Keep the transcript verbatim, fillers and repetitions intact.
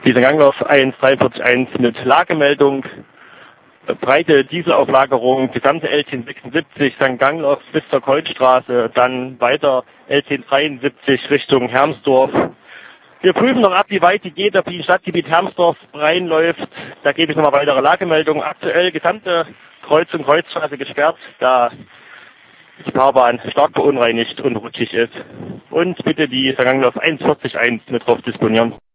Die Sankt Ganglauf eins drei vier eins mit Lagemeldung, breite Dieselauflagerung, gesamte L zehn sechsundsiebzig, Sankt Ganglauf bis zur Kreuzstraße, dann weiter L zehn dreiundsiebzig Richtung Hermsdorf. Wir prüfen noch ab, wie weit die geht, ob die Stadtgebiet Hermsdorf reinläuft. Da gebe ich nochmal weitere Lagemeldungen. Aktuell gesamte Kreuzung, Kreuzstraße gesperrt, da die Fahrbahn stark beunreinigt und rutschig ist. Und bitte die Sankt Ganglauf eins vier eins mit drauf disponieren.